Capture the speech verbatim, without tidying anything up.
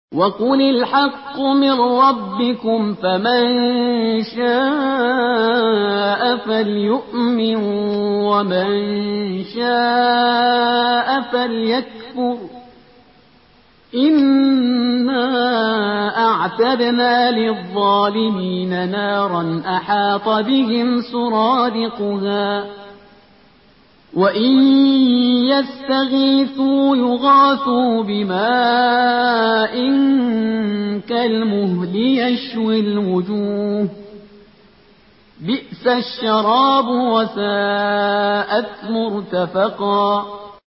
وَقُلِ الْحَقُّ مِن رَّبِّكُمْ فَمَن شَاءَ فَلْيُؤْمِن وَمَن شَاءَ فَلْيَكْفُرْ إِنَّا أَعْتَدْنَا لِلظَّالِمِينَ نَارًا أَحَاطَ بِهِمْ سُرَادِقُهَا وَإِن يَسْتَغِيثُوا يُغَاثُوا بِمَاءٍ كَالْمُهْلِ يَشْوِي الْوُجُوهَ بِئْسَ الشَّرَابُ وَسَاءَتْ مُرْتَفَقًا